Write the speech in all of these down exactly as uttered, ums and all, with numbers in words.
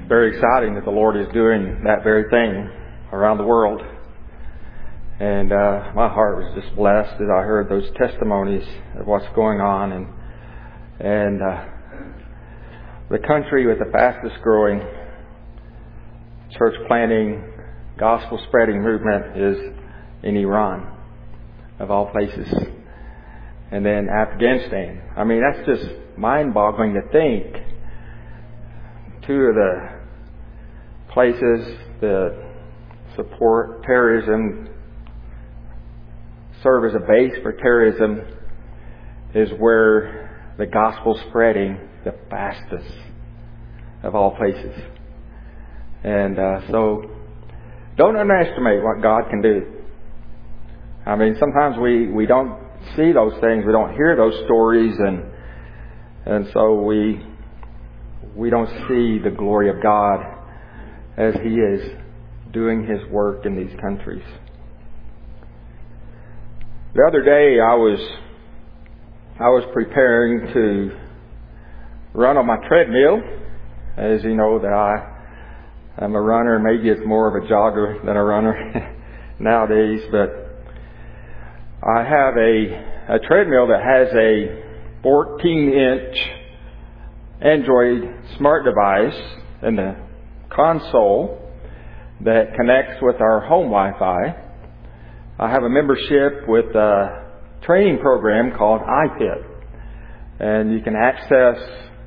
very exciting that the Lord is doing that very thing around the world. And uh, my heart was just blessed as I heard those testimonies of what's going on. And and uh, the country with the fastest growing church planting, gospel spreading movement is in Iran, of all places. And then Afghanistan. I mean, that's just mind-boggling to think. Two of the places that support terrorism, serve as a base for terrorism, is where the gospel's spreading the fastest of all places. And uh, so, don't underestimate what God can do. I mean, sometimes we, we don't see those things, we don't hear those stories, and and so we we don't see the glory of God as He is doing His work in these countries. The other day I was I was preparing to run on my treadmill. As you know, that I am a runner. Maybe it's more of a jogger than a runner nowadays, but I have a, a treadmill that has a fourteen inch Android smart device in the console that connects with our home Wi-Fi. I have a membership with a training program called I P I T, and you can access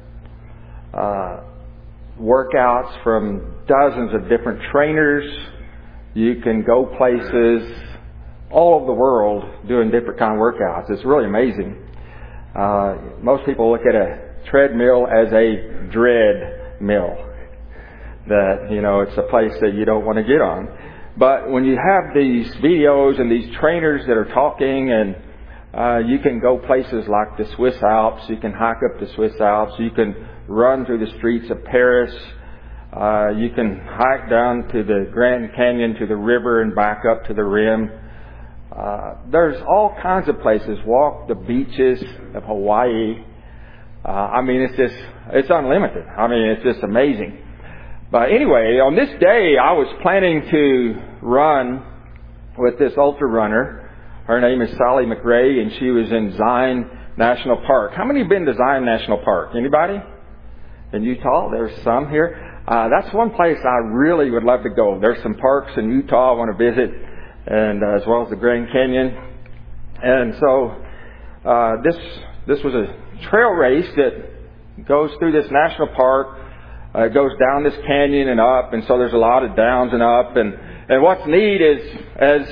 uh, workouts from dozens of different trainers. You can go places all over the world doing different kind of workouts. It's really amazing. Uh, most people look at a treadmill as a dread mill. That, you know, it's a place that you don't want to get on. But when you have these videos and these trainers that are talking, and uh, you can go places like the Swiss Alps, you can hike up the Swiss Alps, you can run through the streets of Paris, uh, you can hike down to the Grand Canyon, to the river, and back up to the rim. Uh, there's all kinds of places. Walk the beaches of Hawaii. Uh, I mean, it's just, it's unlimited. I mean, it's just amazing. But anyway, on this day, I was planning to run with this ultra runner. Her name is Sally McRae, and she was in Zion National Park. How many have been to Zion National Park? Anybody? In Utah? There's some here. Uh, that's one place I really would love to go. There's some parks in Utah I want to visit, and uh, as well as the Grand Canyon. And so uh, this this was a trail race that goes through this national park. Uh, it goes down this canyon and up, and so there's a lot of downs and up. And, and what's neat is as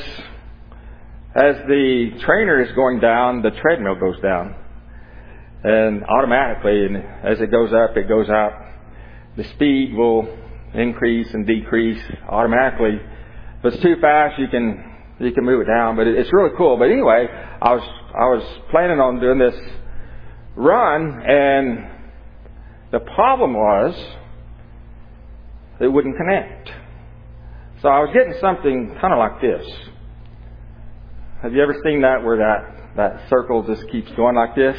as the trainer is going down, the treadmill goes down, and automatically, and as it goes up, it goes up. The speed will increase and decrease automatically. If it's too fast, you can you can move it down, but it's really cool. But anyway, I was I was planning on doing this run, and the problem was it wouldn't connect. So I was getting something kind of like this. Have you ever seen that, where that that circle just keeps going like this?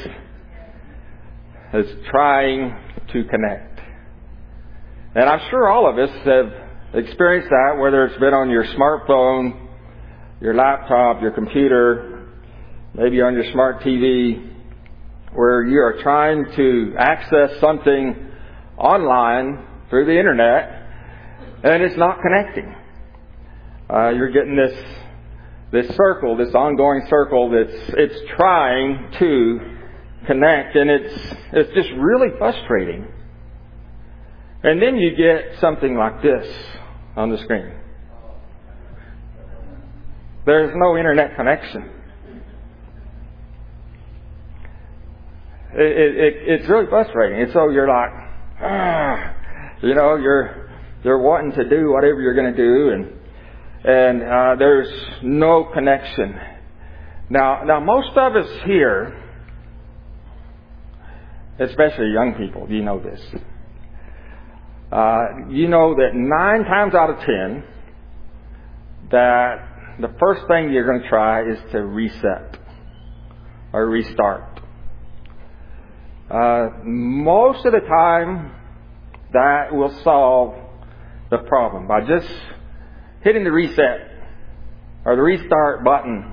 It's trying to connect. And I'm sure all of us have experienced that, whether it's been on your smartphone, your laptop, your computer, maybe on your smart T V, where you are trying to access something online through the internet, and it's not connecting. Uh, you're getting this this circle, this ongoing circle that's it's trying to connect, and it's it's just really frustrating. And then you get something like this on the screen. There's no internet connection. It, it, it, it's really frustrating. And so you're like, ah, you know, you're you're wanting to do whatever you're going to do, and and uh, there's no connection. Now, now most of us here, especially young people, you know this. Uh, you know that nine times out of ten, that the first thing you're going to try is to reset or restart. Uh, most of the time, that will solve the problem by just hitting the reset or the restart button.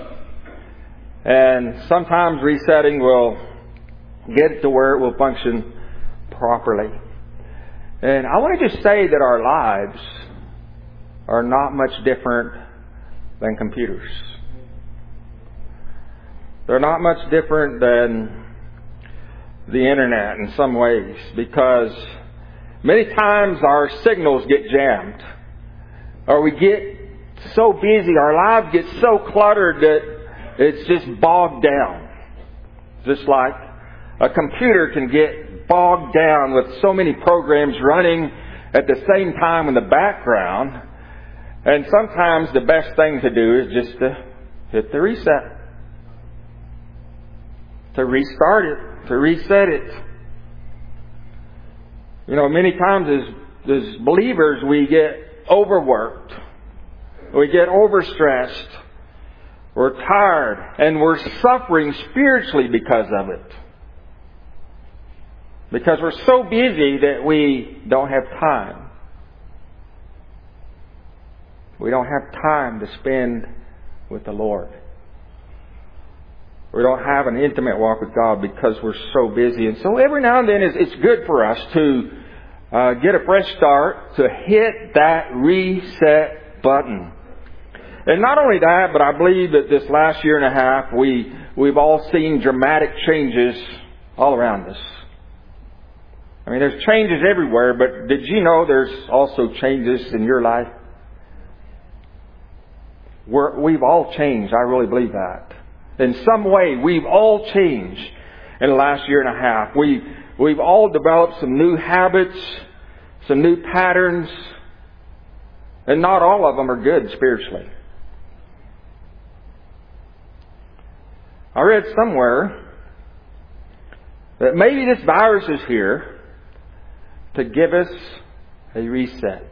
And sometimes resetting will get it to where it will function properly. And I want to just say that our lives are not much different than computers. They're not much different than the internet in some ways, because many times our signals get jammed, or we get so busy, our lives get so cluttered that it's just bogged down. Just like a computer can get bogged down with so many programs running at the same time in the background. And sometimes the best thing to do is just to hit the reset. To restart it. To reset it. You know, many times as, as believers we get overworked. We get overstressed. We're tired. And we're suffering spiritually because of it. Because we're so busy that we don't have time. We don't have time to spend with the Lord. We don't have an intimate walk with God because we're so busy. And so every now and then it's good for us to uh, get a fresh start, to hit that reset button. And not only that, but I believe that this last year and a half, we, we've all seen dramatic changes all around us. I mean, there's changes everywhere, but did you know there's also changes in your life? We're, we've all changed. I really believe that. In some way, we've all changed in the last year and a half. We, we've all developed some new habits, some new patterns, and not all of them are good spiritually. I read somewhere that maybe this virus is here to give us a reset.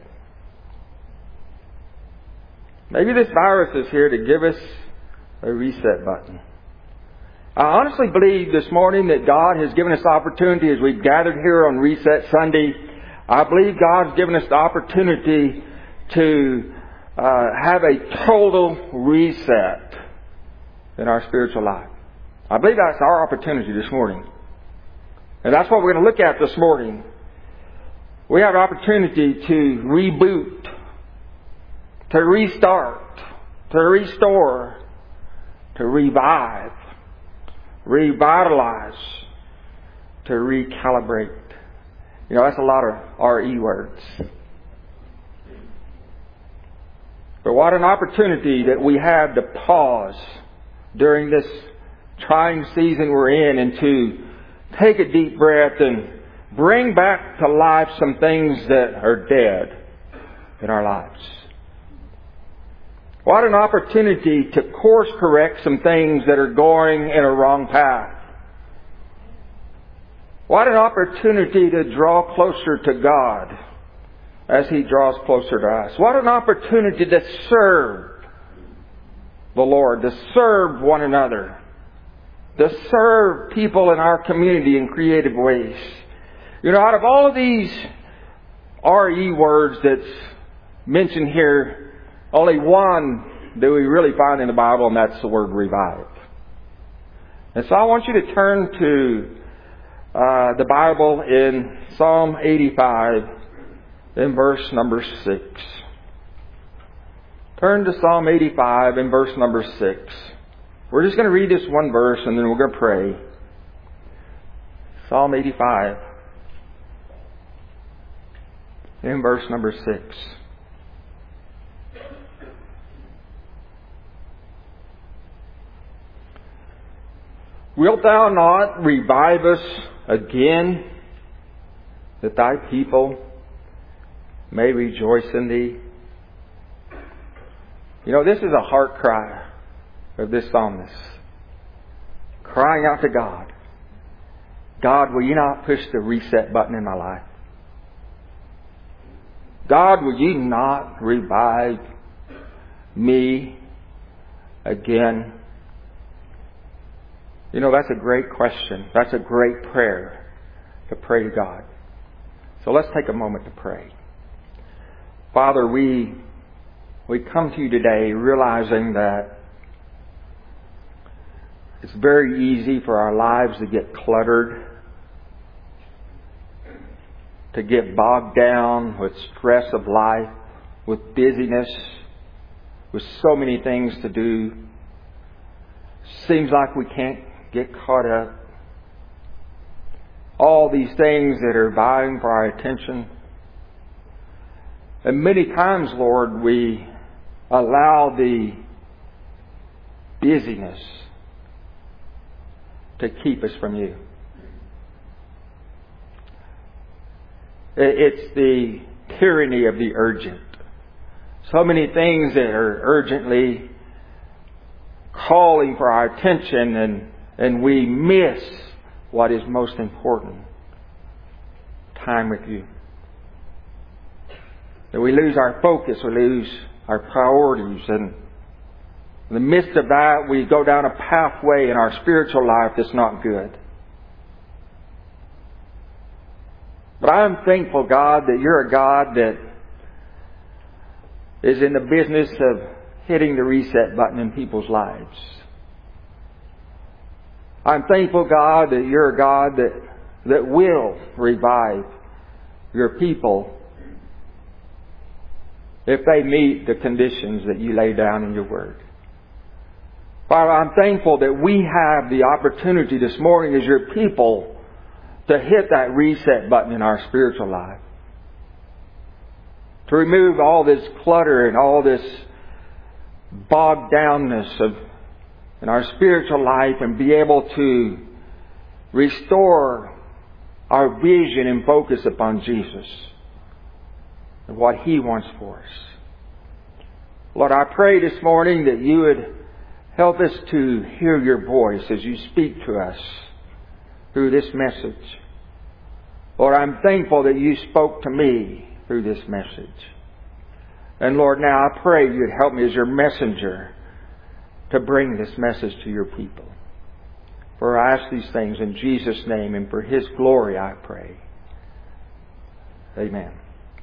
Maybe this virus is here to give us a reset button. I honestly believe this morning that God has given us the opportunity as we've gathered here on Reset Sunday. I believe God's given us the opportunity to uh, have a total reset in our spiritual life. I believe that's our opportunity this morning. And that's what we're going to look at this morning. We have an opportunity to reboot, to restart, to restore, to revive, revitalize, to recalibrate. You know, that's a lot of R E words. But what an opportunity that we have to pause during this trying season we're in and to take a deep breath and bring back to life some things that are dead in our lives. What an opportunity to course correct some things that are going in a wrong path. What an opportunity to draw closer to God as He draws closer to us. What an opportunity to serve the Lord, to serve one another, to serve people in our community in creative ways. You know, out of all of these R E words that's mentioned here, only one that we really find in the Bible, and that's the word revive. And so I want you to turn to uh, the Bible in Psalm eighty-five, in verse number six. Turn to Psalm eighty-five in verse number six. We're just going to read this one verse and then we're going to pray. Psalm eighty-five, in verse number six. Wilt thou not revive us again, that thy people may rejoice in thee? You know, this is a heart cry of this psalmist, crying out to God. God, will you not push the reset button in my life? God, will you not revive me again? You know, that's a great question. That's a great prayer to pray to God. So let's take a moment to pray. Father, we, we come to you today realizing that it's very easy for our lives to get cluttered, to get bogged down with stress of life, with busyness, with so many things to do. Seems like we can't get caught up. All these things that are vying for our attention. And many times, Lord, we allow the busyness to keep us from you. It's the tyranny of the urgent. So many things that are urgently calling for our attention, and, and we miss what is most important. Time with you. That we lose our focus, we lose our priorities, and in the midst of that we go down a pathway in our spiritual life that's not good. But I'm thankful, God, that you're a God that is in the business of hitting the reset button in people's lives. I'm thankful, God, that you're a God that, that will revive your people if they meet the conditions that you lay down in your Word. Father, I'm thankful that we have the opportunity this morning as your people to hit that reset button in our spiritual life. To remove all this clutter and all this bogged downness of in our spiritual life and be able to restore our vision and focus upon Jesus and what He wants for us. Lord, I pray this morning that you would help us to hear your voice as you speak to us through this message. Lord, I'm thankful that you spoke to me through this message. And Lord, now I pray you'd help me as your messenger to bring this message to your people. For I ask these things in Jesus' name and for His glory I pray. Amen.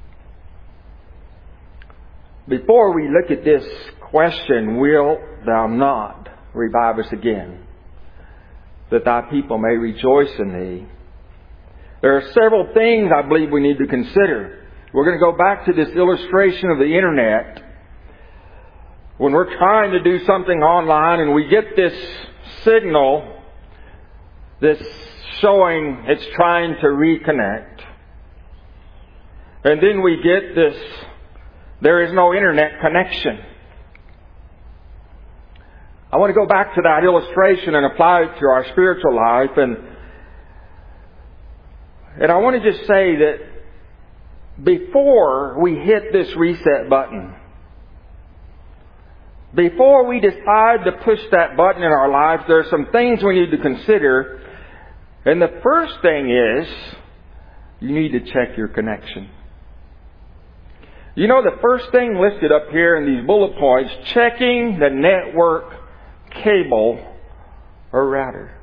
Before we look at this question, wilt thou not revive us again, that thy people may rejoice in thee? There are several things I believe we need to consider. We're going to go back to this illustration of the internet. When we're trying to do something online and we get this signal that's showing it's trying to reconnect. And then we get this, there is no internet connection. I want to go back to that illustration and apply it to our spiritual life. And, and I want to just say that before we hit this reset button, before we decide to push that button in our lives, there are some things we need to consider. And the first thing is, you need to check your connection. You know, the first thing listed up here in these bullet points, checking the network cable or router.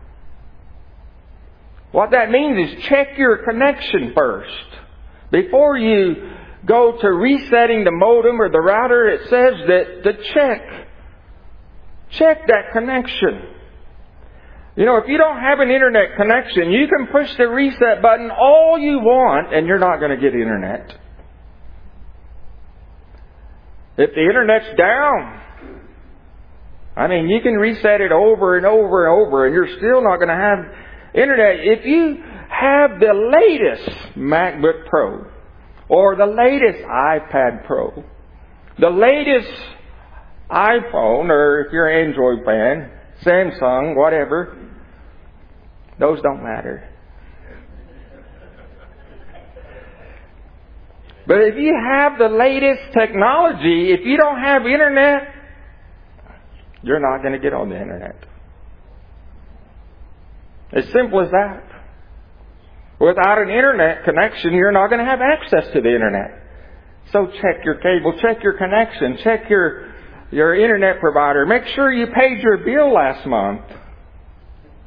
What that means is check your connection first. Before you go to resetting the modem or the router, it says that to check. Check that connection. You know, if you don't have an internet connection, you can push the reset button all you want and you're not going to get internet. If the internet's down, I mean, you can reset it over and over and over and you're still not going to have internet. If you have the latest MacBook Pro or the latest iPad Pro, the latest iPhone, or if you're an Android fan, Samsung, whatever, those don't matter. But if you have the latest technology, if you don't have internet, you're not going to get on the internet. As simple as that. Without an internet connection, you're not going to have access to the internet. So check your cable, check your connection, check your, your internet provider. Make sure you paid your bill last month.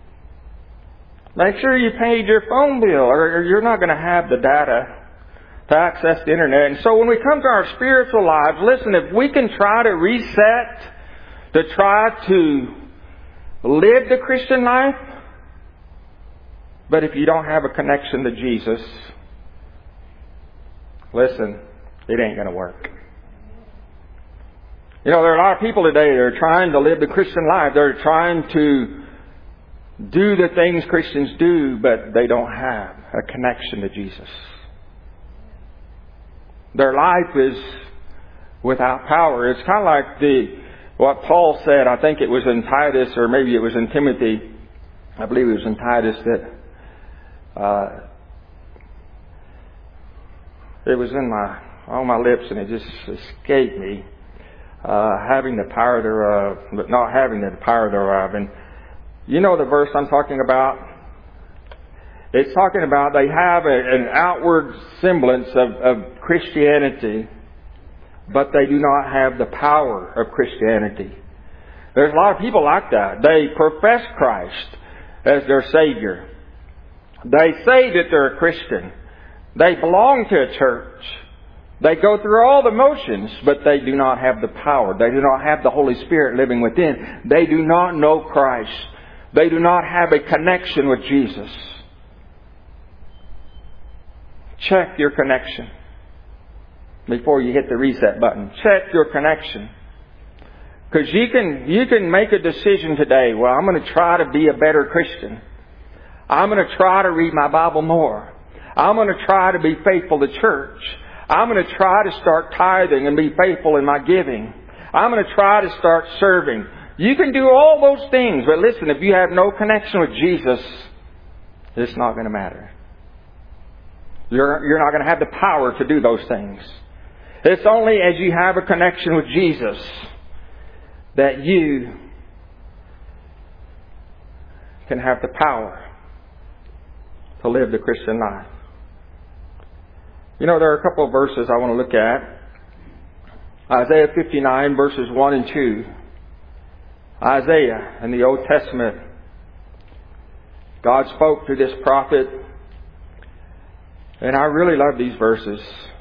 Make sure you paid your phone bill, or you're not going to have the data to access the internet. And so when we come to our spiritual lives, listen, if we can try to reset, to try to live the Christian life, but if you don't have a connection to Jesus, listen, it ain't going to work. You know, there are a lot of people today that are trying to live the Christian life. They're trying to do the things Christians do, but they don't have a connection to Jesus. Their life is without power. It's kind of like the what Paul said. I think it was in Titus, or maybe it was in Timothy. I believe it was in Titus that uh, it was in my on my lips, and it just escaped me. Uh, having the power thereof, but not having the power thereof. And you know the verse I'm talking about? It's talking about they have a, an outward semblance of, of Christianity, but they do not have the power of Christianity. There's a lot of people like that. They profess Christ as their Savior. They say that they're a Christian. They belong to a church. They go through all the motions, but they do not have the power. They do not have the Holy Spirit living within. They do not know Christ. They do not have a connection with Jesus. Check your connection before you hit the reset button. Check your connection. Because you can, you can make a decision today. Well, I'm going to try to be a better Christian. I'm going to try to read my Bible more. I'm going to try to be faithful to church. I'm going to try to start tithing and be faithful in my giving. I'm going to try to start serving. You can do all those things, but listen, if you have no connection with Jesus, it's not going to matter. You're, you're not going to have the power to do those things. It's only as you have a connection with Jesus that you can have the power to live the Christian life. You know, there are a couple of verses I want to look at. Isaiah fifty-nine, verses one and two. Isaiah in the Old Testament, God spoke to this prophet. And I really love these verses.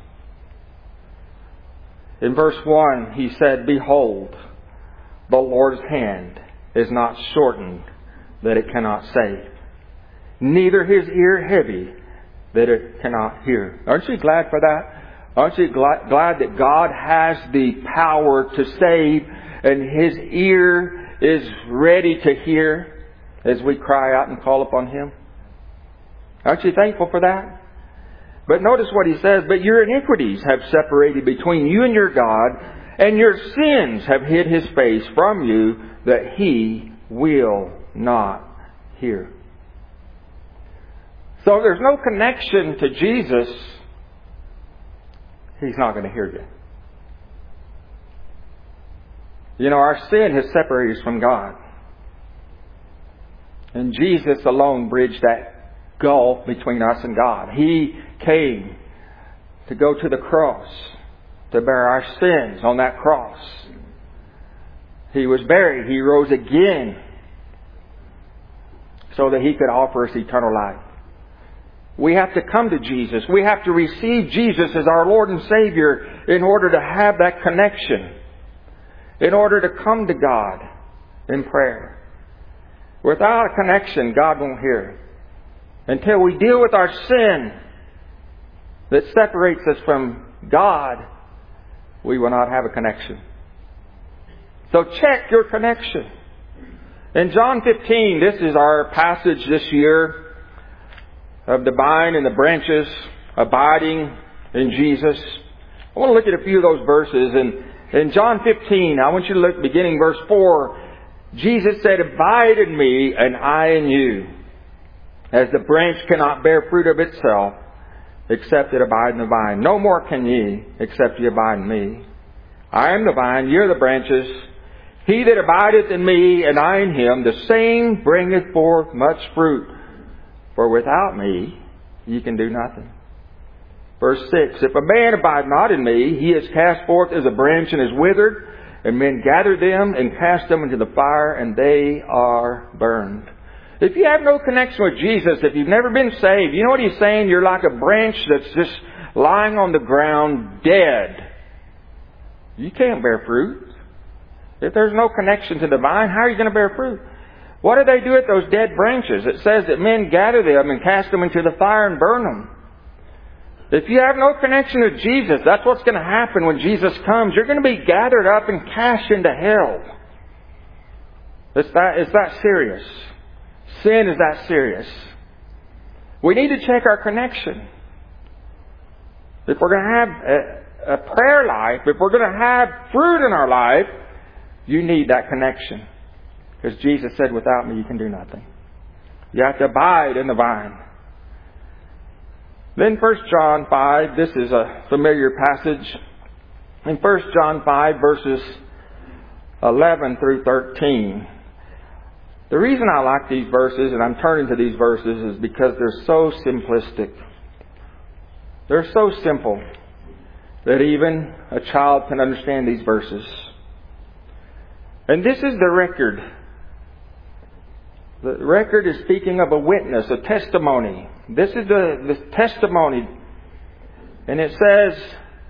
In verse one, he said, "Behold, the Lord's hand is not shortened that it cannot save, neither his ear heavy that it cannot hear." Aren't you glad for that? Aren't you glad, glad that God has the power to save and His ear is ready to hear as we cry out and call upon Him? Aren't you thankful for that? But notice what He says, "But your iniquities have separated between you and your God, and your sins have hid His face from you, that He will not hear." So if there's no connection to Jesus, He's not going to hear you. You know, our sin has separated us from God. And Jesus alone bridged that gulf between us and God. He came to go to the cross, to bear our sins on that cross. He was buried. He rose again so that He could offer us eternal life. We have to come to Jesus. We have to receive Jesus as our Lord and Savior in order to have that connection. In order to come to God in prayer. Without a connection, God won't hear. Until we deal with our sin that separates us from God, we will not have a connection. So check your connection. In John fifteen, this is our passage this year of the vine and the branches abiding in Jesus. I want to look at a few of those verses. And in John fifteen, I want you to look beginning verse four. Jesus said, "Abide in me and I in you. As the branch cannot bear fruit of itself, except it abide in the vine. No more can ye, except ye abide in me. I am the vine, ye are the branches. He that abideth in me, and I in him, the same bringeth forth much fruit. For without me, ye can do nothing." Verse six, "If a man abide not in me, he is cast forth as a branch and is withered, and men gather them and cast them into the fire, and they are burned." If you have no connection with Jesus, if you've never been saved, you know what He's saying? You're like a branch that's just lying on the ground dead, you can't bear fruit. If there's no connection to the vine, how are you going to bear fruit? What do they do with those dead branches? It says that men gather them and cast them into the fire and burn them. If you have no connection to Jesus, that's what's going to happen when Jesus comes. You're going to be gathered up and cast into hell. It's that, it's that serious. Sin is that serious. We need to check our connection. If we're going to have a, a prayer life, if we're going to have fruit in our life, you need that connection. Because Jesus said, without me you can do nothing. You have to abide in the vine. Then First John five, this is a familiar passage. In First John five, verses eleven through thirteen. The reason I like these verses, and I'm turning to these verses, is because they're so simplistic. They're so simple that even a child can understand these verses. And this is the record. The record is speaking of a witness, a testimony. This is the, the testimony. And it says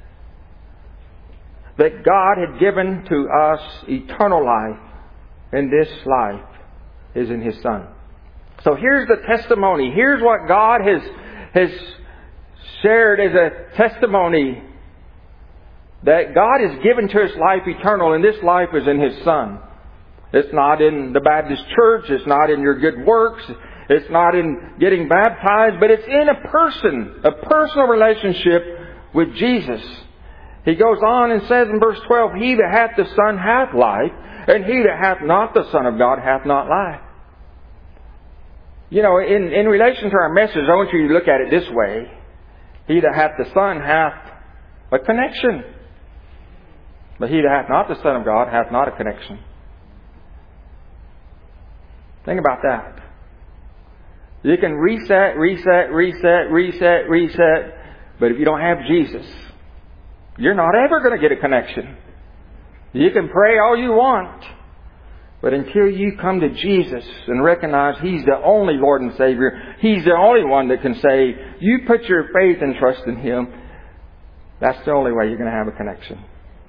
that God had given to us eternal life, and this life is in His Son. So here's the testimony. Here's what God has, has shared as a testimony, that God has given to us life eternal, and this life is in His Son. It's not in the Baptist church. It's not in your good works. It's not in getting baptized. But it's in a person, a personal relationship with Jesus. He goes on and says in verse twelve, He that hath the Son hath life, and he that hath not the Son of God hath not life. You know, in, in relation to our message, I want you to look at it this way. He that hath the Son hath a connection. But he that hath not the Son of God hath not a connection. Think about that. You can reset, reset, reset, reset, reset. But if you don't have Jesus, you're not ever going to get a connection. You can pray all you want. But until you come to Jesus and recognize He's the only Lord and Savior, He's the only one that can say, you put your faith and trust in Him, that's the only way you're going to have a connection.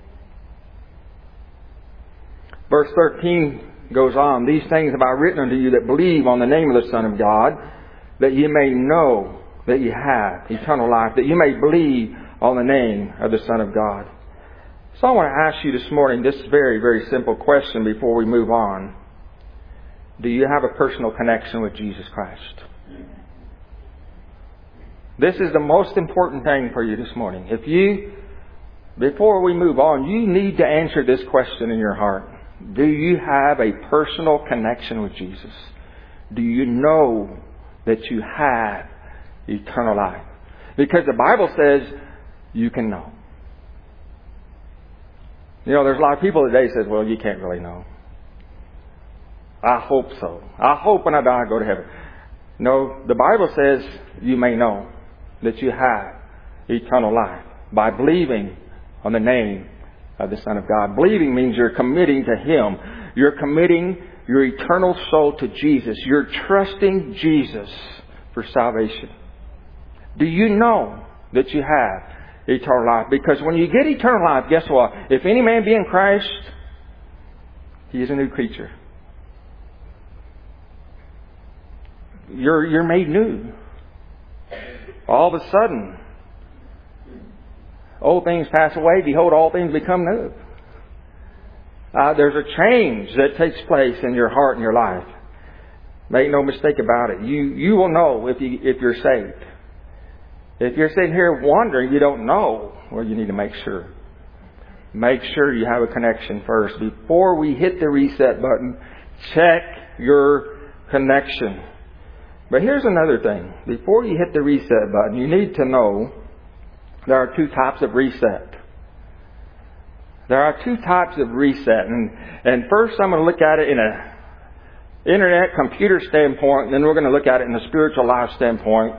Verse thirteen goes on, These things have I written unto you that believe on the name of the Son of God, that you may know that you have eternal life, that you may believe on the name of the Son of God. So I want to ask you this morning this very, very simple question before we move on. Do you have a personal connection with Jesus Christ? This is the most important thing for you this morning. If you, before we move on, you need to answer this question in your heart. Do you have a personal connection with Jesus? Do you know that you have eternal life? Because the Bible says you can know. You know, there's a lot of people today says, well, you can't really know. I hope so. I hope when I die I go to heaven. No, the Bible says you may know that you have eternal life by believing on the name of the Son of God. Believing means you're committing to Him. You're committing your eternal soul to Jesus. You're trusting Jesus for salvation. Do you know that you have eternal life? Because when you get eternal life, guess what? If any man be in Christ, he is a new creature. You're, you're made new. All of a sudden, old things pass away. Behold, all things become new. Uh, there's a change that takes place in your heart and your life. Make no mistake about it. You you will know if you if you're saved. If you're sitting here wondering, you don't know, well, you need to make sure. Make sure you have a connection first. Before we hit the reset button, check your connection. But here's another thing. Before you hit the reset button, you need to know there are two types of reset. There are two types of reset. And, and first I'm going to look at it in a internet computer standpoint, and then we're going to look at it in a spiritual life standpoint.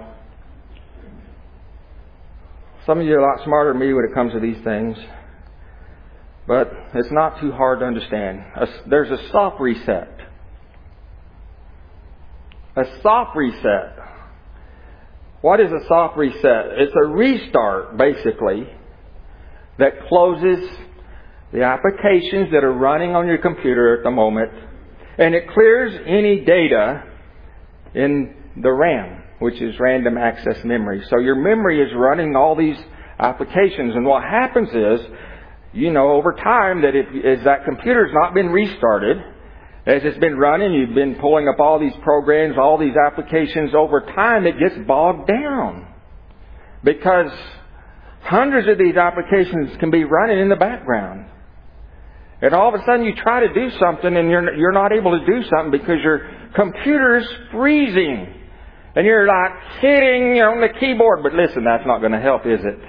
Some of you are a lot smarter than me when it comes to these things. But it's not too hard to understand. There's a soft reset. A soft reset. What is a soft reset? It's a restart, basically, that closes the applications that are running on your computer at the moment, and it clears any data in the RAM, which is random access memory. So your memory is running all these applications, and what happens is, you know, over time, that if as that computer's not been restarted, as it's been running, you've been pulling up all these programs, all these applications, over time it gets bogged down. Because hundreds of these applications can be running in the background. And all of a sudden you try to do something and you're you're not able to do something because your computer is freezing. And you're like hitting on the keyboard. But listen, that's not going to help, is it?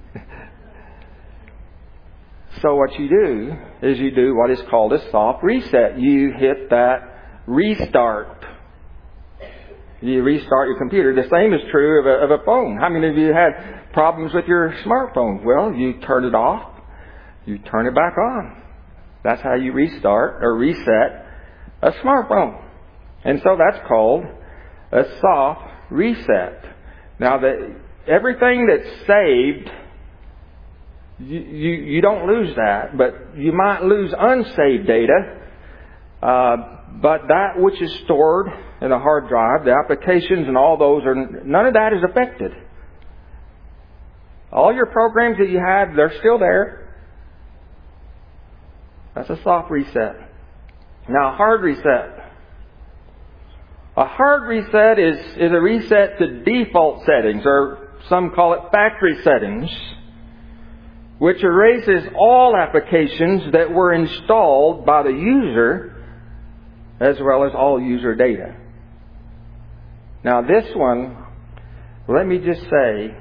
So what you do is you do what is called a soft reset. You hit that restart. You restart your computer. The same is true of a, of a phone. How many of you had problems with your smartphone? Well, you turn it off. You turn it back on. That's how you restart or reset a smartphone. And so that's called a soft reset. Now, the, everything that's saved, You, you, you don't lose that, but you might lose unsaved data. Uh, but that which is stored in a hard drive, the applications and all those, are none of that is affected. All your programs that you have, they're still there. That's a soft reset. Now, a hard reset. A hard reset is, is a reset to default settings, or some call it factory settings, which erases all applications that were installed by the user as well as all user data. Now this one, let me just say,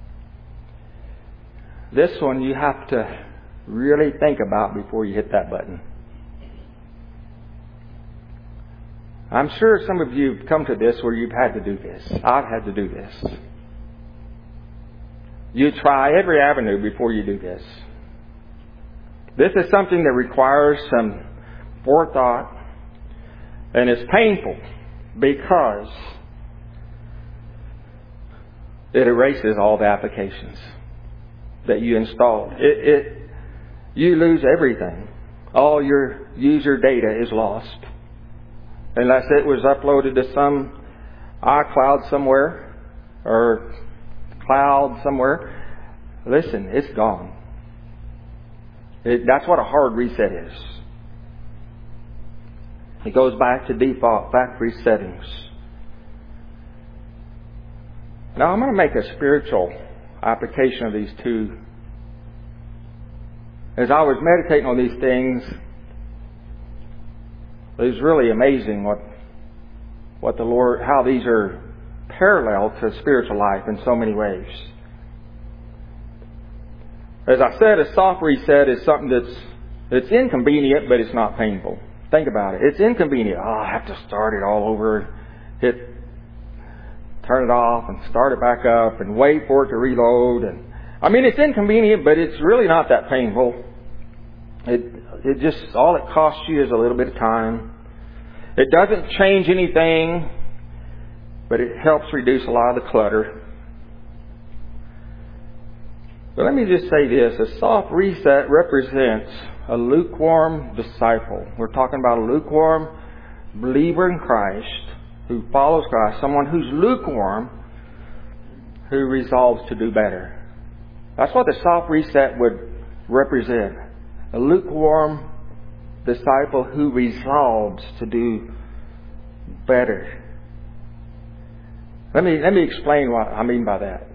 this one you have to really think about before you hit that button. I'm sure some of you have come to this where you've had to do this. I've had to do this. You try every avenue before you do this. This is something that requires some forethought, and it's painful because it erases all the applications that you installed. It, it, you lose everything. All your user data is lost. Unless it was uploaded to some iCloud somewhere or cloud somewhere. Listen, it's gone. It, that's what a hard reset is. It goes back to default factory settings. Now I'm going to make a spiritual application of these two. As I was meditating on these things, it was really amazing what what the Lord, how these are parallel to spiritual life in so many ways. As I said, a soft reset is something that's it's inconvenient, but it's not painful. Think about it. It's inconvenient. Oh, I have to start it all over, hit, turn it off, and start it back up, and wait for it to reload. And I mean, it's inconvenient, but it's really not that painful. It it just all it costs you is a little bit of time. It doesn't change anything, but it helps reduce a lot of the clutter. But let me just say this. A soft reset represents a lukewarm disciple. We're talking about a lukewarm believer in Christ who follows Christ. Someone who's lukewarm, who resolves to do better. That's what the soft reset would represent. A lukewarm disciple who resolves to do better. Let me let me explain what I mean by that.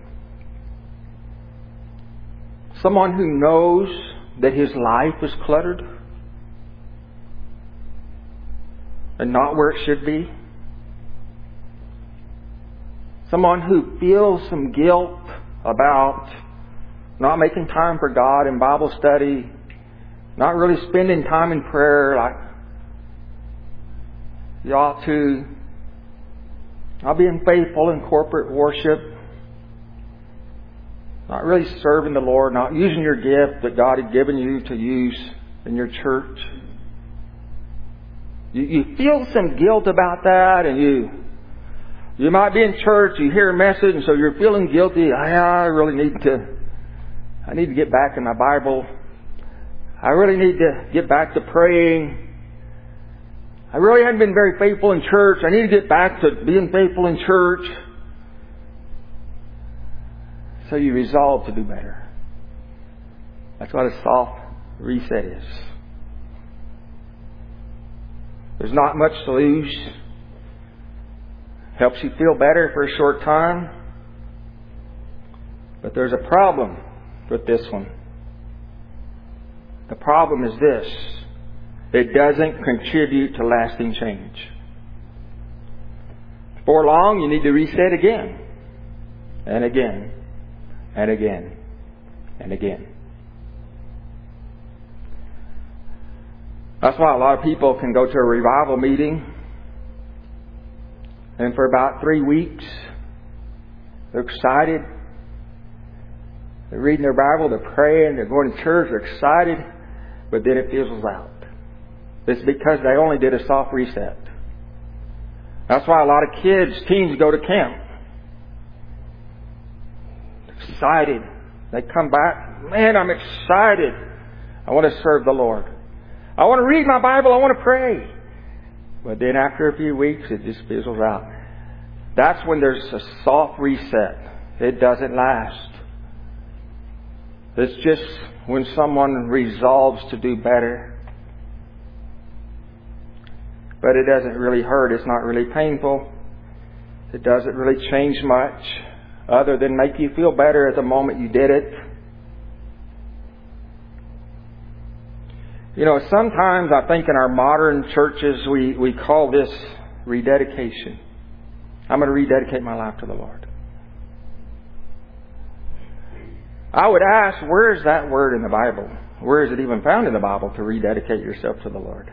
Someone who knows that his life is cluttered and not where it should be. Someone who feels some guilt about not making time for God in Bible study, not really spending time in prayer like you ought to, not being faithful in corporate worship, not really serving the Lord, not using your gift that God had given you to use in your church. You, you feel some guilt about that, and you You might be in church, you hear a message, and so you're feeling guilty. I, I really need to, I need to get back in my Bible. I really need to get back to praying. I really haven't been very faithful in church. I need to get back to being faithful in church. So you resolve to do better. That's what a soft reset is. There's not much to lose. Helps you feel better for a short time. But there's a problem with this one. The problem is this. It doesn't contribute to lasting change. Before long, you need to reset again. And again. And again. And again. That's why a lot of people can go to a revival meeting, and for about three weeks, they're excited. They're reading their Bible, they're praying, they're going to church, they're excited, but then it fizzles out. It's because they only did a soft reset. That's why a lot of kids, teens go to camp. Excited. They come back, man, I'm excited. I want to serve the Lord. I want to read my Bible, I want to pray. But then after a few weeks, it just fizzles out. That's when there's a soft reset. It doesn't last. It's just when someone resolves to do better. But it doesn't really hurt. It's not really painful. It doesn't really change much other than make you feel better at the moment you did it. You know, sometimes I think in our modern churches we, we call this rededication. I'm going to rededicate my life to the Lord. I would ask, where is that word in the Bible? Where is it even found in the Bible to rededicate yourself to the Lord?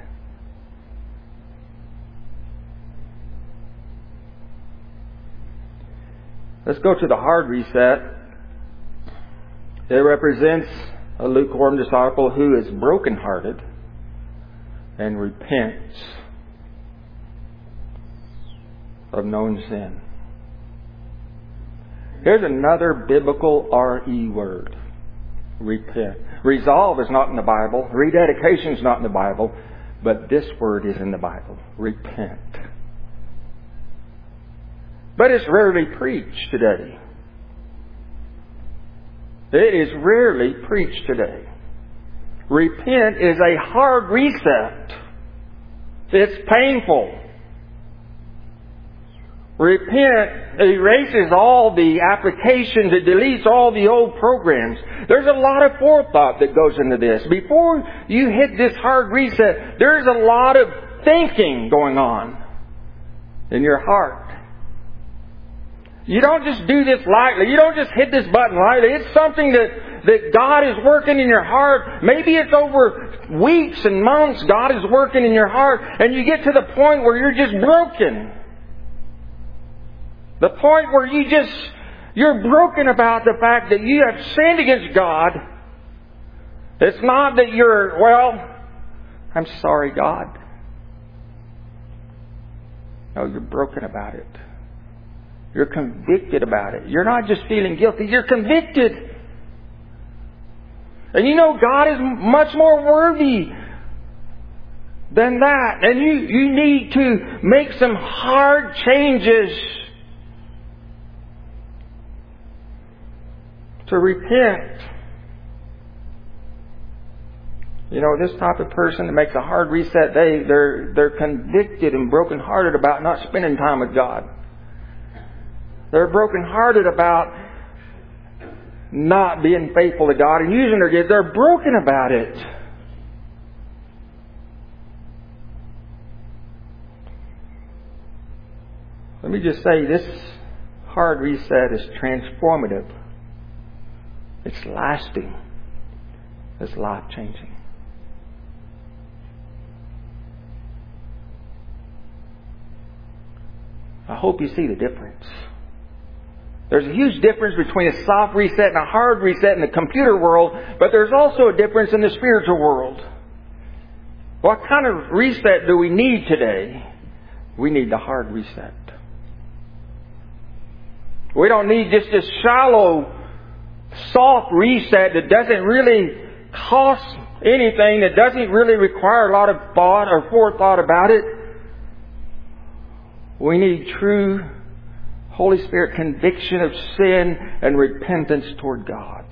Let's go to the hard reset. It represents a lukewarm disciple who is brokenhearted and repents of known sin. Here's another biblical R E word. Repent. Resolve is not in the Bible. Rededication is not in the Bible. But this word is in the Bible. Repent. But it's rarely preached today. It is rarely preached today. Repent is a hard reset. It's painful. Repent erases all the applications. It deletes all the old programs. There's a lot of forethought that goes into this. Before you hit this hard reset, there's a lot of thinking going on in your heart. You don't just do this lightly. You don't just hit this button lightly. It's something that, that God is working in your heart. Maybe it's over weeks and months God is working in your heart, and you get to the point where you're just broken. The point where you just, you're broken about the fact that you have sinned against God. It's not that you're, well, I'm sorry, God. No, you're broken about it. You're convicted about it. You're not just feeling guilty. You're convicted. And you know God is much more worthy than that. And you, you need to make some hard changes to repent. You know, this type of person that makes a hard reset, they, they're, they're convicted and brokenhearted about not spending time with God. They're brokenhearted about not being faithful to God and using their gifts. They're broken about it. Let me just say, this hard reset is transformative. It's lasting. It's life-changing. I hope you see the difference. There's a huge difference between a soft reset and a hard reset in the computer world, but there's also a difference in the spiritual world. What kind of reset do we need today? We need the hard reset. We don't need just this shallow, soft reset that doesn't really cost anything, that doesn't really require a lot of thought or forethought about it. We need true Holy Spirit conviction of sin and repentance toward God.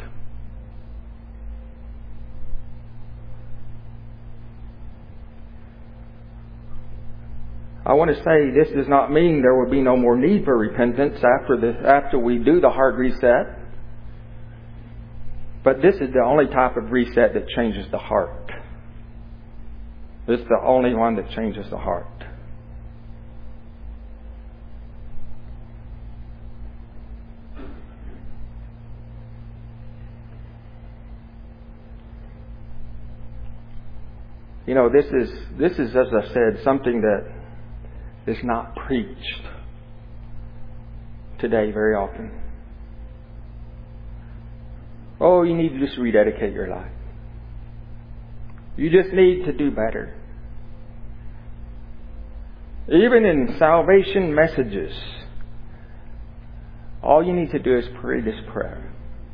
I want to say this does not mean there will be no more need for repentance after the, after we do the hard reset. But this is the only type of reset that changes the heart. This is the only one that changes the heart. You know, this is, this is, as I said, something that is not preached today very often. Oh, you need to just rededicate your life. You just need to do better. Even in salvation messages, all you need to do is pray this prayer.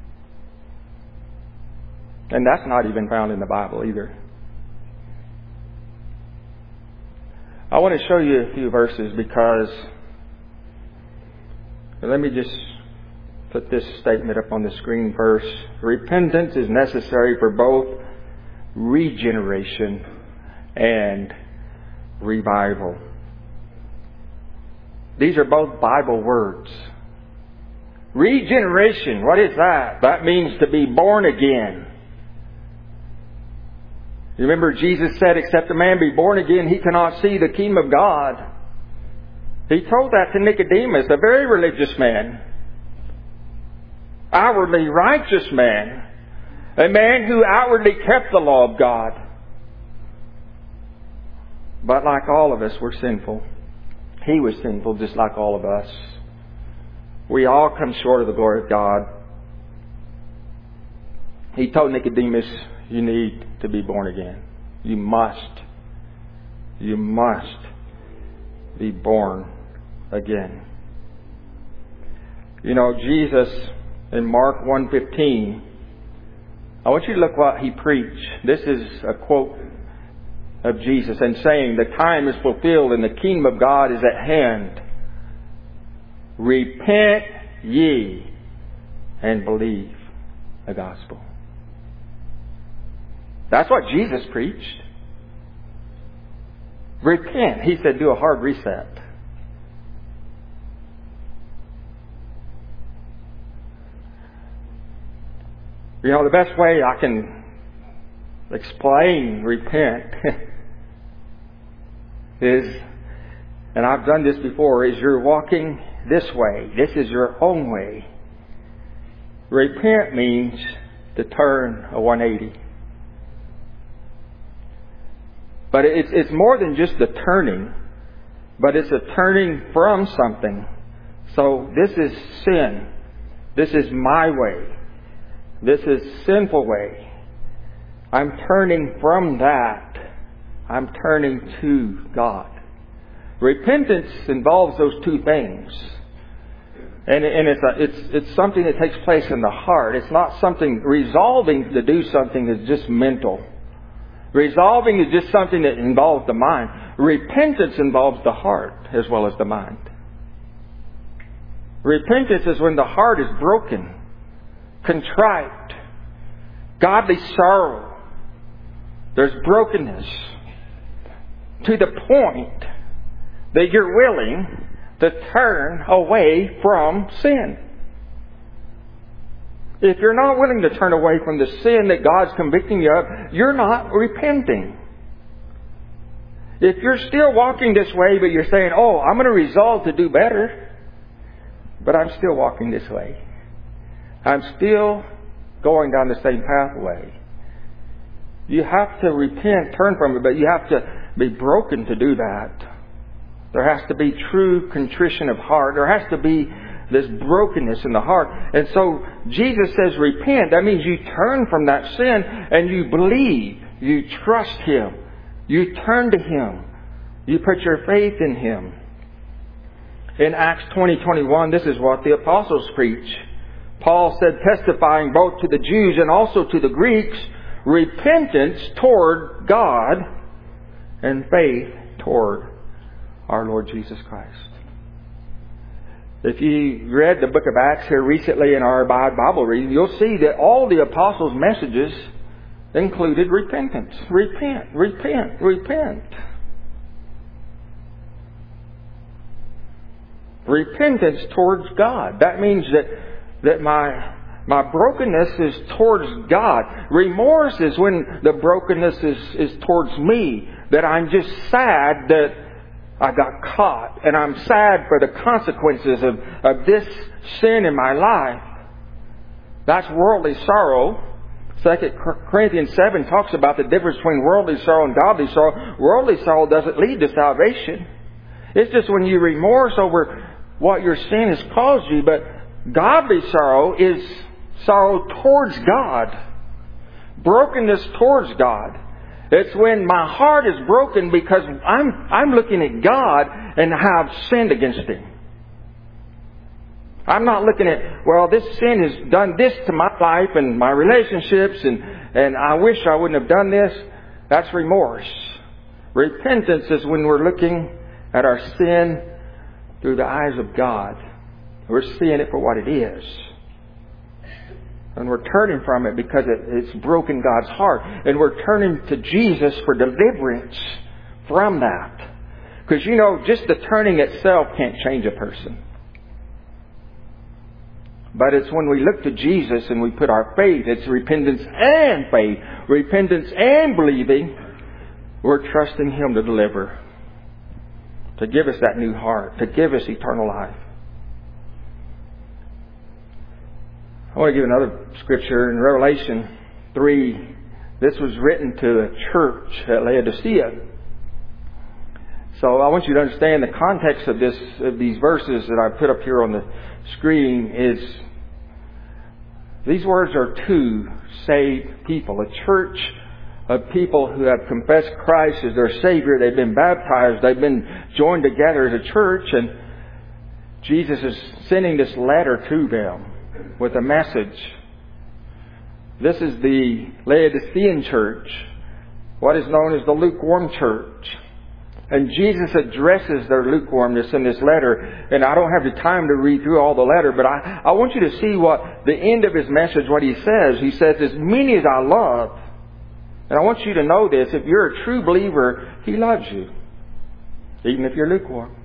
And that's not even found in the Bible either. I want to show you a few verses because, let me just put this statement up on the screen first. Repentance is necessary for both regeneration and revival. These are both Bible words. Regeneration, what is that? That means to be born again. You remember Jesus said, except a man be born again, he cannot see the kingdom of God. He told that to Nicodemus, a very religious man. Outwardly righteous man. A man who outwardly kept the law of God. But like all of us, we're sinful. He was sinful just like all of us. We all come short of the glory of God. He told Nicodemus, you need to be born again. You must. You must be born again. You know, Jesus in Mark one fifteen, I want you to look what He preached. This is a quote of Jesus and saying, the time is fulfilled and the kingdom of God is at hand. Repent ye and believe the gospel. That's what Jesus preached. Repent. He said, do a hard reset. You know, the best way I can explain repent is, and I've done this before, is you're walking this way. This is your own way. Repent means to turn a one eighty. But it's, it's more than just the turning, but it's a turning from something. So this is sin. This is my way. This is sinful way. I'm turning from that. I'm turning to God. Repentance involves those two things. And, and it's, a, it's, it's something that takes place in the heart. It's not something, resolving to do something is just mental. Resolving is just something that involves the mind. Repentance involves the heart as well as the mind. Repentance is when the heart is broken, contrite, godly sorrow. There's brokenness to the point that you're willing to turn away from sin. If you're not willing to turn away from the sin that God's convicting you of, you're not repenting. If you're still walking this way, but you're saying, oh, I'm going to resolve to do better, but I'm still walking this way. I'm still going down the same pathway. You have to repent, turn from it, but you have to be broken to do that. There has to be true contrition of heart. There has to be this brokenness in the heart. And so Jesus says repent. That means you turn from that sin and you believe. You trust Him. You turn to Him. You put your faith in Him. In Acts twenty twenty-one, this is what the apostles preach. Paul said, testifying both to the Jews and also to the Greeks, repentance toward God and faith toward our Lord Jesus Christ. If you read the book of Acts here recently in our Bible reading, you'll see that all the apostles' messages included repentance. Repent, repent, repent. Repentance towards God. That means that, that my, my brokenness is towards God. Remorse is when the brokenness is, is towards me. That I'm just sad that I got caught. And I'm sad for the consequences of, of this sin in my life. That's worldly sorrow. Second Corinthians seven talks about the difference between worldly sorrow and godly sorrow. Worldly sorrow doesn't lead to salvation. It's just when you remorse over what your sin has caused you. But godly sorrow is sorrow towards God. Brokenness towards God. It's when my heart is broken because I'm, I'm looking at God and have sinned against Him. I'm not looking at, well, this sin has done this to my life and my relationships and, and I wish I wouldn't have done this. That's remorse. Repentance is when we're looking at our sin through the eyes of God. We're seeing it for what it is. And we're turning from it because it, it's broken God's heart. And we're turning to Jesus for deliverance from that. Because you know, just the turning itself can't change a person. But it's when we look to Jesus and we put our faith, it's repentance and faith, repentance and believing, we're trusting Him to deliver. To give us that new heart, to give us eternal life. I want to give another scripture in Revelation three. This was written to a church at Laodicea. So I want you to understand the context of this, of these verses that I put up here on the screen is, these words are to saved people. A church of people who have confessed Christ as their Savior. They've been baptized. They've been joined together as a church. And Jesus is sending this letter to them with a message. This is the Laodicean church, what is known as the lukewarm church. And Jesus addresses their lukewarmness in this letter. And I don't have the time to read through all the letter, but I, I want you to see what the end of His message, what He says. He says, as many as I love. And I want you to know this, if you're a true believer, He loves you. Even if you're lukewarm.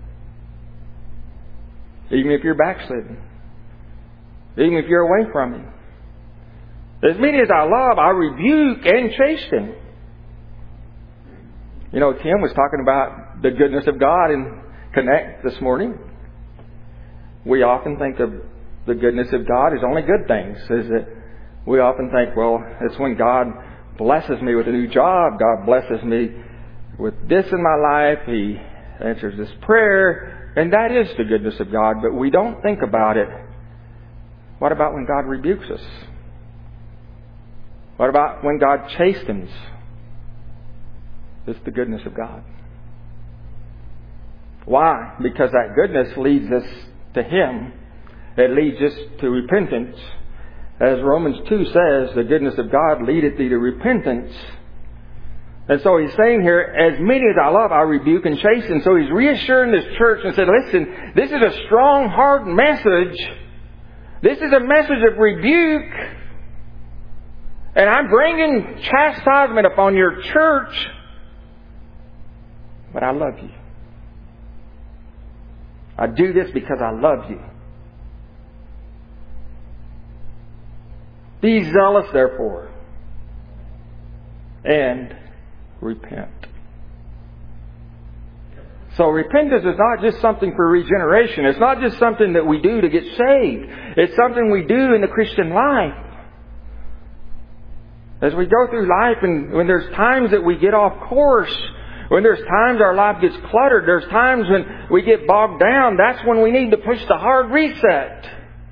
Even if you're backslidden. Even if you're away from Him. As many as I love, I rebuke and chasten. You know, Tim was talking about the goodness of God in Connect this morning. We often think of the goodness of God as only good things. Is that we often think, well, it's when God blesses me with a new job. God blesses me with this in my life. He answers this prayer. And that is the goodness of God. But we don't think about it. What about when God rebukes us? What about when God chastens? It's the goodness of God. Why? Because that goodness leads us to Him. It leads us to repentance. As Romans two says, the goodness of God leadeth thee to repentance. And so He's saying here, as many as I love, I rebuke and chasten. So He's reassuring this church and said, listen, this is a strong, hard message. This is a message of rebuke. And I'm bringing chastisement upon your church. But I love you. I do this because I love you. Be zealous, therefore, and repent. So repentance is not just something for regeneration. It's not just something that we do to get saved. It's something we do in the Christian life. As we go through life, and when there's times that we get off course, when there's times our life gets cluttered, there's times when we get bogged down, that's when we need to push the hard reset.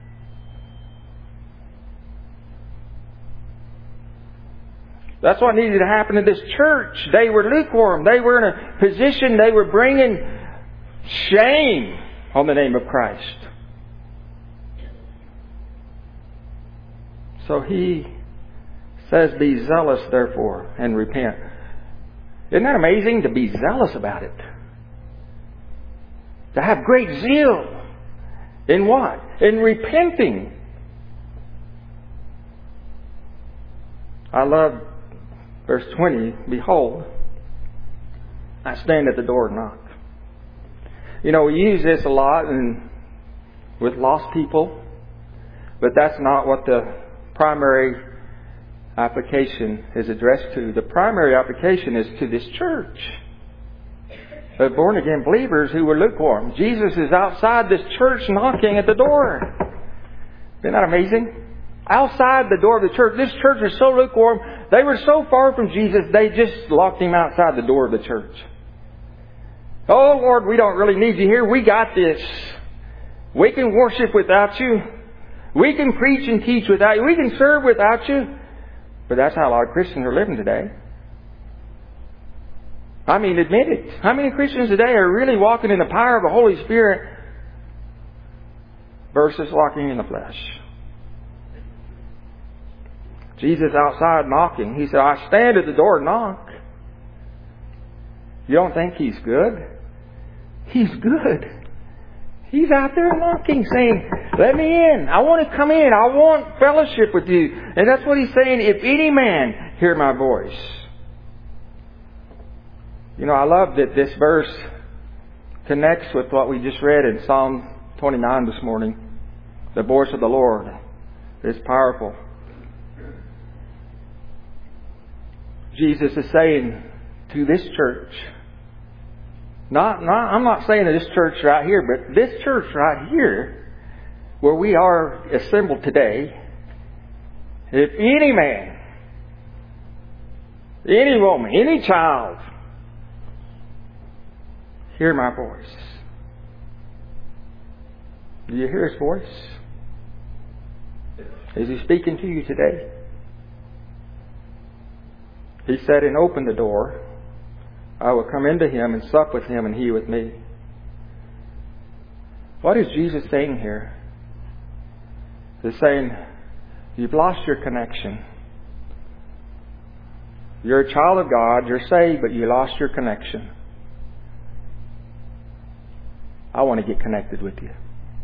That's what needed to happen in this church. They were lukewarm. They were in a position, they were bringing shame on the name of Christ. So he says, be zealous therefore and repent. Isn't that amazing to be zealous about it? To have great zeal. In what? In repenting. I love verse twenty. Behold, I stand at the door and knock. You know, we use this a lot in, with lost people, but that's not what the primary application is addressed to. The primary application is to this church of born-again believers who were lukewarm. Jesus is outside this church knocking at the door. Isn't that amazing? Outside the door of the church. This church is so lukewarm. They were so far from Jesus, they just locked Him outside the door of the church. Oh, Lord, we don't really need you here. We got this. We can worship without you. We can preach and teach without you. We can serve without you. But that's how a lot of Christians are living today. I mean, admit it. How many Christians today are really walking in the power of the Holy Spirit versus walking in the flesh? Jesus outside knocking. He said, I stand at the door and knock. You don't think He's good? He's good. He's out there knocking, saying, let me in. I want to come in. I want fellowship with you. And that's what He's saying. If any man hear my voice. You know, I love that this verse connects with what we just read in Psalm twenty-nine this morning. The voice of the Lord is powerful. Jesus is saying to this church, not, not, I'm not saying to this church right here, but this church right here, where we are assembled today, if any man, any woman, any child, hear my voice. Do you hear His voice? Is He speaking to you today? He said, and open the door. I will come into him and sup with him and he with me. What is Jesus saying here? He's saying, you've lost your connection. You're a child of God. You're saved, but you lost your connection. I want to get connected with you.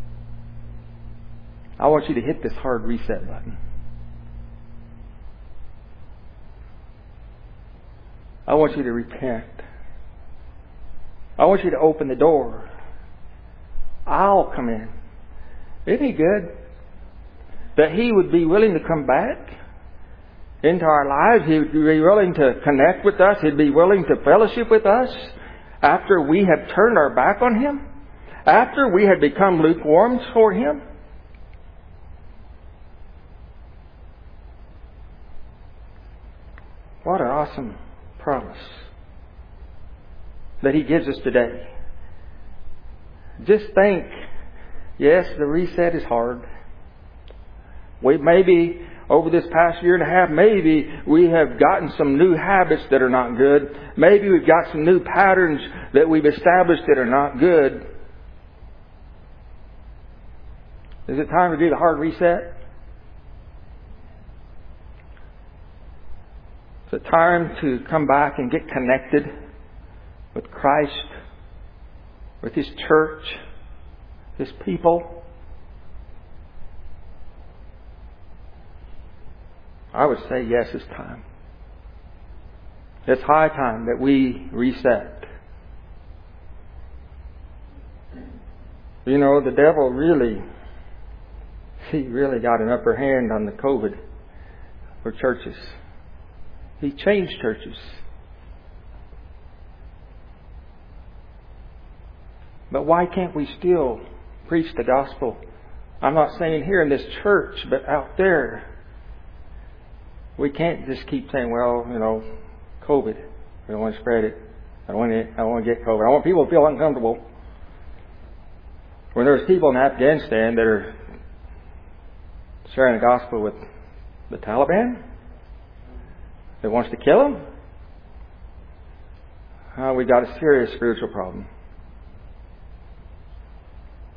I want you to hit this hard reset button. I want you to repent. I want you to open the door. I'll come in. Isn't He good? That He would be willing to come back into our lives. He would be willing to connect with us. He'd be willing to fellowship with us after we have turned our back on Him. After we had become lukewarm for Him. What an awesome promise that He gives us today. Just think, yes, the reset is hard. We maybe over this past year and a half, maybe we have gotten some new habits that are not good. Maybe we've got some new patterns that we've established that are not good. Is it time to do the hard reset? Is it time to come back and get connected with Christ, with His church, His people? I would say yes, it's time. It's high time that we reset. You know, the devil really, he really got an upper hand on the COVID for churches. He changed churches. But why can't we still preach the gospel? I'm not saying here in this church, but out there. We can't just keep saying, well, you know, COVID. We don't want to spread it. I don't want to, I don't want to get COVID. I want people to feel uncomfortable. When there's people in Afghanistan that are sharing the gospel with the Taliban that wants to kill them, uh, we got a serious spiritual problem.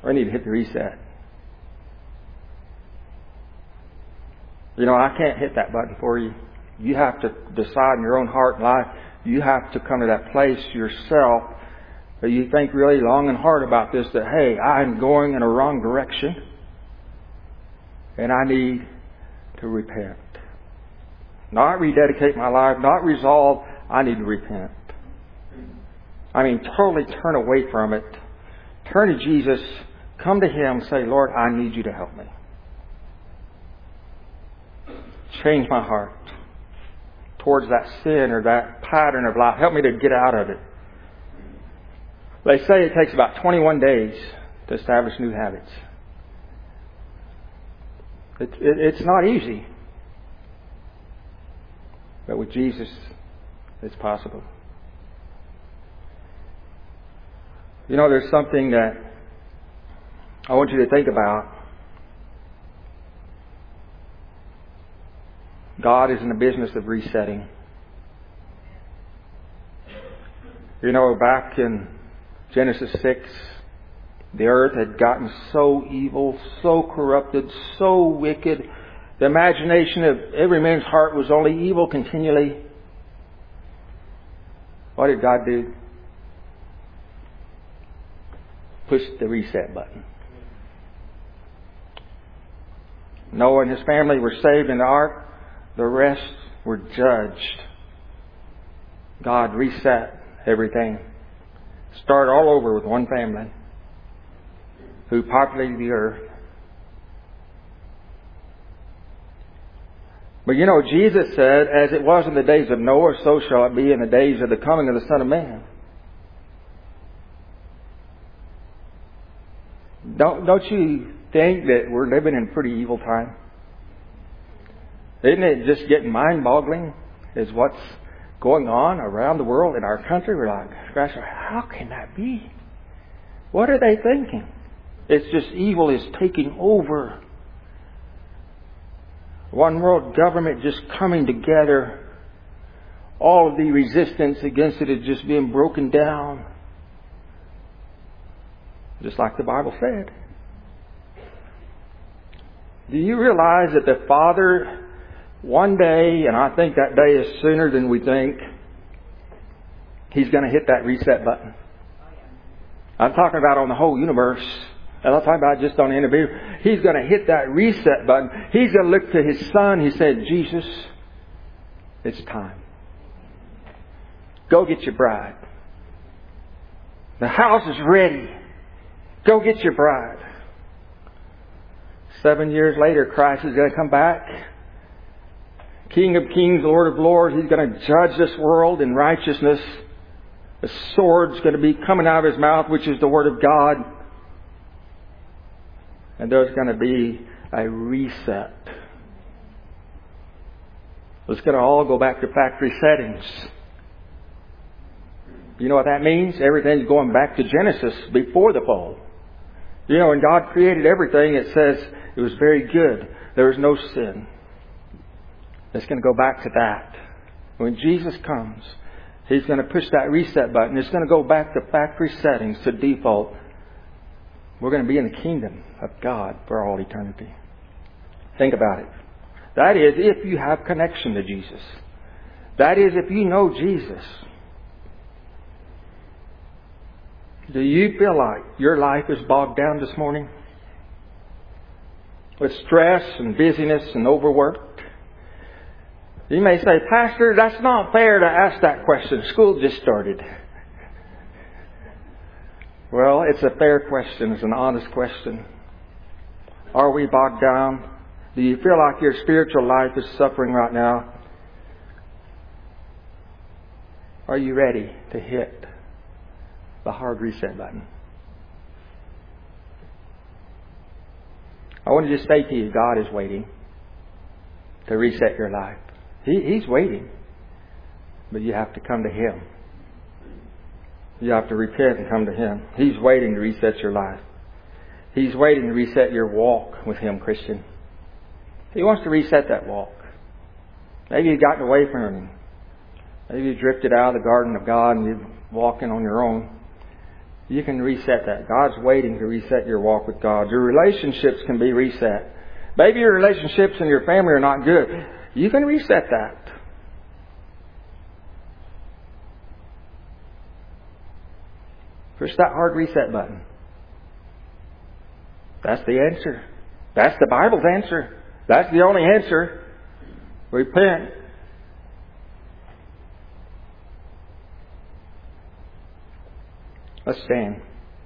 I need to hit the reset. You know, I can't hit that button for you. You have to decide in your own heart and life. You have to come to that place yourself that you think really long and hard about this, that, hey, I'm going in a wrong direction and I need to repent. Not rededicate my life, not resolve, I need to repent. I mean, totally turn away from it. Turn to Jesus, come to Him, say, Lord, I need you to help me. Change my heart towards that sin or that pattern of life. Help me to get out of it. They say it takes about twenty-one days to establish new habits. It, it, it's not easy. But with Jesus, it's possible. You know, there's something that I want you to think about. God is in the business of resetting. You know, back in Genesis six, the earth had gotten so evil, so corrupted, so wicked. The imagination of every man's heart was only evil continually. What did God do? Push the reset button. Noah and his family were saved in the ark. The rest were judged. God reset everything. Start all over with one family who populated the earth. But you know, Jesus said, as it was in the days of Noah, so shall it be in the days of the coming of the Son of Man. Don't, don't you think that we're living in a pretty evil time? Isn't it just getting mind-boggling is what's going on around the world in our country? We're like, gosh, how can that be? What are they thinking? It's just evil is taking over. One world government just coming together. All of the resistance against it is just being broken down. Just like the Bible said. Do you realize that the Father, one day, and I think that day is sooner than we think, He's going to hit that reset button? I'm talking about on the whole universe. And I'm talking about just on the individual. He's going to hit that reset button. He's going to look to His Son. He said, Jesus, it's time. Go get your bride. The house is ready. Go get your bride. Seven years later, Christ is going to come back. King of kings, Lord of lords. He's going to judge this world in righteousness. The sword's going to be coming out of His mouth, which is the Word of God. And there's going to be a reset. It's going to all go back to factory settings. You know what that means? Everything's going back to Genesis before the fall. You know, when God created everything, it says it was very good. There was no sin. It's going to go back to that. When Jesus comes, He's going to push that reset button. It's going to go back to factory settings, to default. We're going to be in the kingdom of God for all eternity. Think about it. That is if you have connection to Jesus. That is if you know Jesus. Do you feel like your life is bogged down this morning? With stress and busyness and overwork? You may say, Pastor, that's not fair to ask that question. School just started. Well, it's a fair question. It's an honest question. Are we bogged down? Do you feel like your spiritual life is suffering right now? Are you ready to hit the hard reset button? I want to just say to you, God is waiting to reset your life. He, He's waiting. But you have to come to Him. You have to repent and come to Him. He's waiting to reset your life. He's waiting to reset your walk with Him, Christian. He wants to reset that walk. Maybe you've gotten away from Him. Maybe you drifted out of the garden of God and you're walking on your own. You can reset that. God's waiting to reset your walk with God. Your relationships can be reset. Maybe your relationships in your family are not good. You can reset that. Push that hard reset button. That's the answer. That's the Bible's answer. That's the only answer. Repent. Let's stand.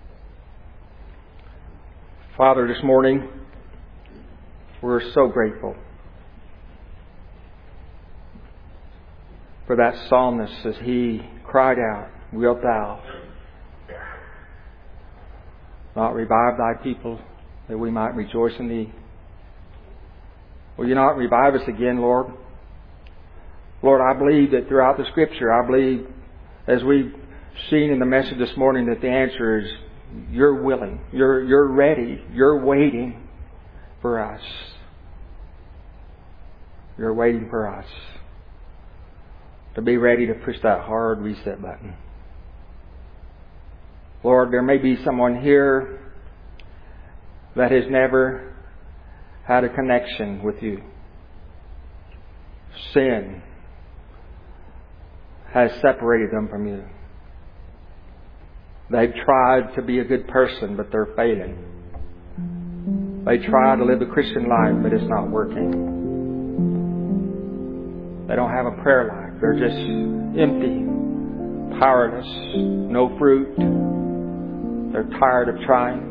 Father, this morning, we're so grateful for that psalmist as he cried out, "Wilt thou not revive thy people, that we might rejoice in thee?" Will you not revive us again, Lord? Lord, I believe that throughout the Scripture, I believe, as we've seen in the message this morning, that the answer is you're willing, you're, you're ready, you're waiting for us. You're waiting for us to be ready to push that hard reset button. Lord, there may be someone here that has never had a connection with you. Sin has separated them from you. They've tried to be a good person, but they're failing. They try to live the Christian life, but it's not working. They don't have a prayer life. They're just empty, powerless, no fruit. They're tired of trying.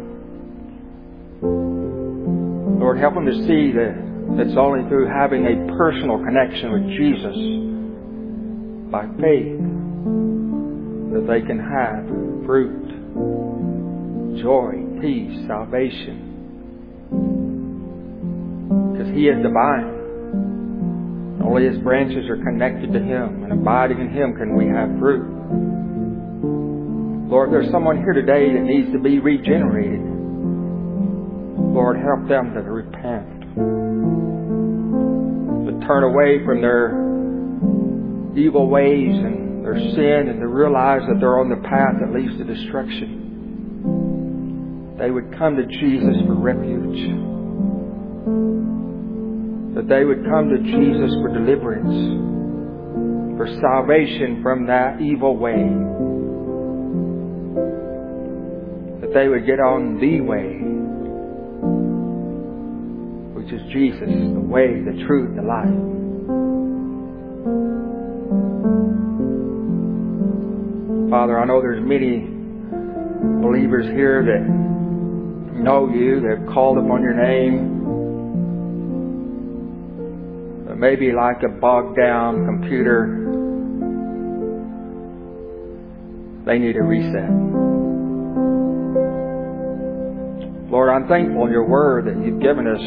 Lord, help them to see that it's only through having a personal connection with Jesus by faith that they can have fruit, joy, peace, salvation. Because He is the vine. Only His branches are connected to Him, and abiding in Him can we have fruit. Lord, there's someone here today that needs to be regenerated. Lord, help them to repent, to turn away from their evil ways and their sin, and to realize that they're on the path that leads to destruction. They would come to Jesus for refuge. That they would come to Jesus for deliverance, for salvation from that evil way. That they would get on the way, which is Jesus, the way, the truth, the life. Father, I know there's many believers here that know You, that have called upon Your name. But maybe like a bogged down computer, they need a reset. Lord, I'm thankful in Your Word that You've given us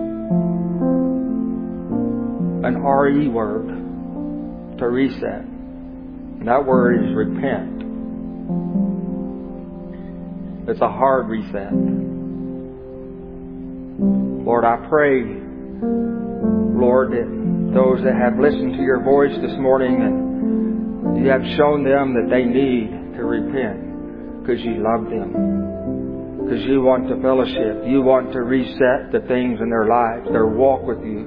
an R E word to reset. And that word is repent. It's a hard reset. Lord, I pray, Lord, that those that have listened to Your voice this morning, and You have shown them that they need to repent because You love them. Because You want to fellowship. You want to reset the things in their lives, their walk with You.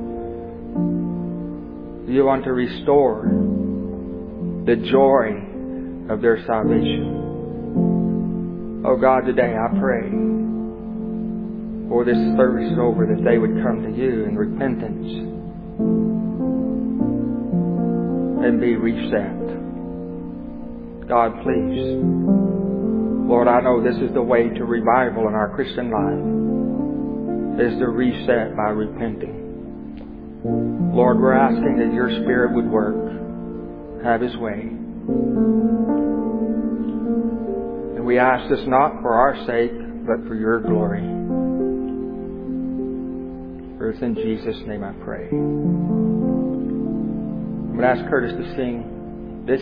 You want to restore the joy of their salvation. Oh God, today I pray before this service is over that they would come to You in repentance and be reset. God, please. Lord, I know this is the way to revival in our Christian life, is to reset by repenting. Lord, we're asking that Your Spirit would work, have His way. And we ask this not for our sake, but for Your glory. For it's in Jesus' name I pray. I'm going to ask Curtis to sing.